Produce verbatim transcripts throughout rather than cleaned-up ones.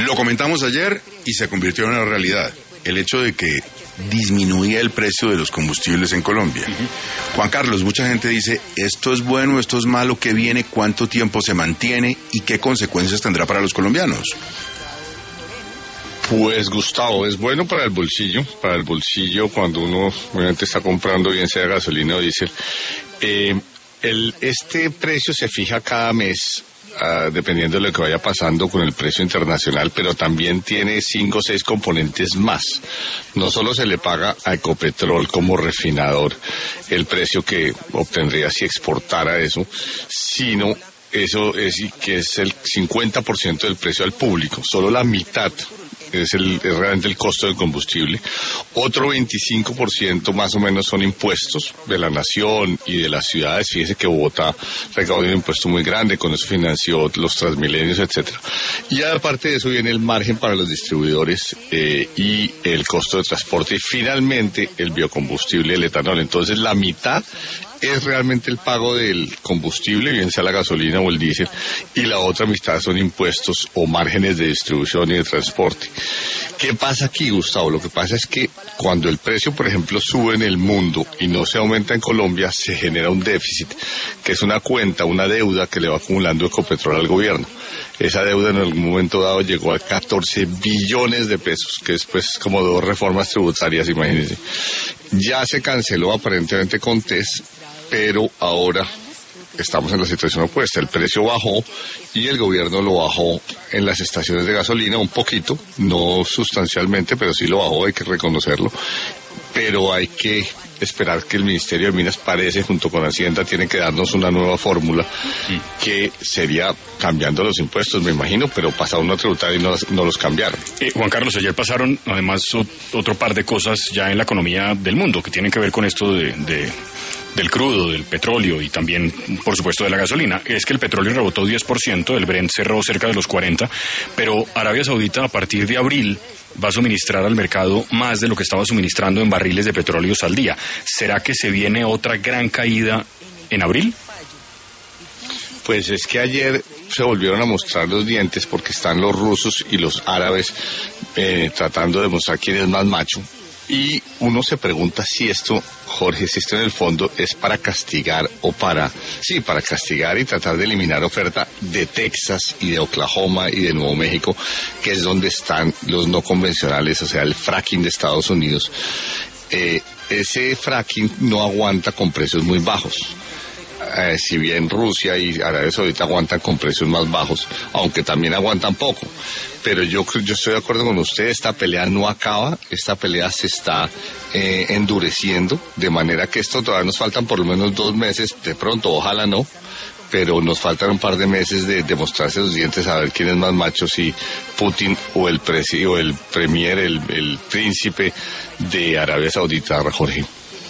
Lo comentamos ayer y se convirtió en una realidad. El hecho de que disminuía el precio de los combustibles en Colombia. Uh-huh. Juan Carlos, mucha gente dice, esto es bueno, esto es malo, ¿qué viene? ¿Cuánto tiempo se mantiene? ¿Y qué consecuencias tendrá para los colombianos? Pues Gustavo, es bueno para el bolsillo, para el bolsillo cuando uno obviamente está comprando bien sea gasolina o diésel. Eh, el, este precio se fija cada mes. Uh, dependiendo de lo que vaya pasando con el precio internacional, pero también tiene cinco o seis componentes más. No solo se le paga a Ecopetrol como refinador el precio que obtendría si exportara eso, sino eso es que es el cincuenta por ciento del precio al público, solo la mitad es, el, es realmente el costo del combustible. Otro veinticinco por ciento más o menos son impuestos de la nación y de las ciudades. Fíjese que Bogotá recaudó un impuesto muy grande, con eso financió los Transmilenios, etcétera. Y aparte de eso viene el margen para los distribuidores eh, y el costo de transporte y finalmente el biocombustible, el etanol. Entonces la mitad es realmente el pago del combustible, bien sea la gasolina o el diésel, y la otra mitad son impuestos o márgenes de distribución y de transporte. ¿Qué pasa aquí, Gustavo? Lo que pasa es que cuando el precio, por ejemplo, sube en el mundo y no se aumenta en Colombia, se genera un déficit, que es una cuenta, una deuda que le va acumulando Ecopetrol al gobierno. Esa deuda en algún momento dado llegó a catorce billones de pesos, que es pues como dos reformas tributarias, imagínense. Ya se canceló aparentemente con T E S, pero ahora estamos en la situación opuesta. El precio bajó y el gobierno lo bajó en las estaciones de gasolina un poquito, no sustancialmente, pero sí lo bajó, hay que reconocerlo. Pero hay que esperar que el Ministerio de Minas, parece, junto con Hacienda, tiene que darnos una nueva fórmula que sería cambiando los impuestos, me imagino, pero pasaron una tributaria y no, no los cambiaron. Eh, Juan Carlos, ayer pasaron además otro par de cosas ya en la economía del mundo que tienen que ver con esto de... de... del crudo, del petróleo y también, por supuesto, de la gasolina. Es que el petróleo rebotó diez por ciento, el Brent cerró cerca de los cuarenta, pero Arabia Saudita a partir de abril va a suministrar al mercado más de lo que estaba suministrando en barriles de petróleo al día. ¿Será que se viene otra gran caída en abril? Pues es que ayer se volvieron a mostrar los dientes porque están los rusos y los árabes eh, tratando de mostrar quién es más macho. Y uno se pregunta si esto, Jorge, si esto en el fondo es para castigar o para, sí, para castigar y tratar de eliminar oferta de Texas y de Oklahoma y de Nuevo México, que es donde están los no convencionales, o sea, el fracking de Estados Unidos. Eh, ese fracking no aguanta con precios muy bajos. Eh, si bien Rusia y Arabia Saudita aguantan con precios más bajos, aunque también aguantan poco. Pero yo yo estoy de acuerdo con usted, esta pelea no acaba, esta pelea se está eh, endureciendo, de manera que esto todavía nos faltan por lo menos dos meses, de pronto, ojalá no, pero nos faltan un par de meses de, de mostrarse los dientes a ver quién es más macho, si Putin o el, presi, o el premier, el, el príncipe de Arabia Saudita, Jorge.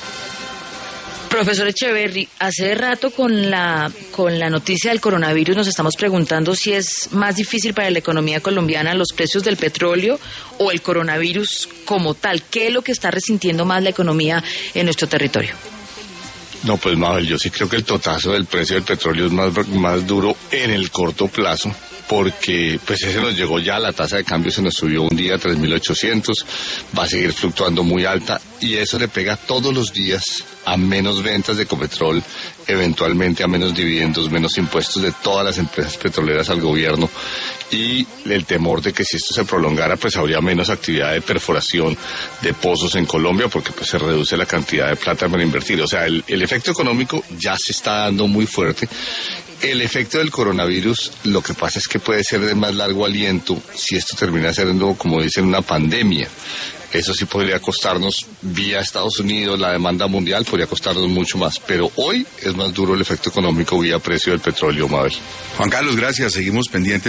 Profesor Echeverry, hace rato con la con la noticia del coronavirus nos estamos preguntando si es más difícil para la economía colombiana los precios del petróleo o el coronavirus como tal. ¿Qué es lo que está resintiendo más la economía en nuestro territorio? No, pues Mabel, yo sí creo que el totazo del precio del petróleo es más, más duro en el corto plazo, porque pues ese nos llegó ya, la tasa de cambio se nos subió un día a tres mil ochocientos, va a seguir fluctuando muy alta y eso le pega todos los días a menos ventas de Ecopetrol, eventualmente a menos dividendos, menos impuestos de todas las empresas petroleras al gobierno y el temor de que si esto se prolongara pues habría menos actividad de perforación de pozos en Colombia porque pues se reduce la cantidad de plata para invertir. O sea, el, el efecto económico ya se está dando muy fuerte. El efecto del coronavirus, lo que pasa es que puede ser de más largo aliento si esto termina siendo, como dicen, una pandemia. Eso sí podría costarnos, vía Estados Unidos, la demanda mundial, podría costarnos mucho más. Pero hoy es más duro el efecto económico vía precio del petróleo, Mabel. Juan Carlos, gracias. Seguimos pendientes.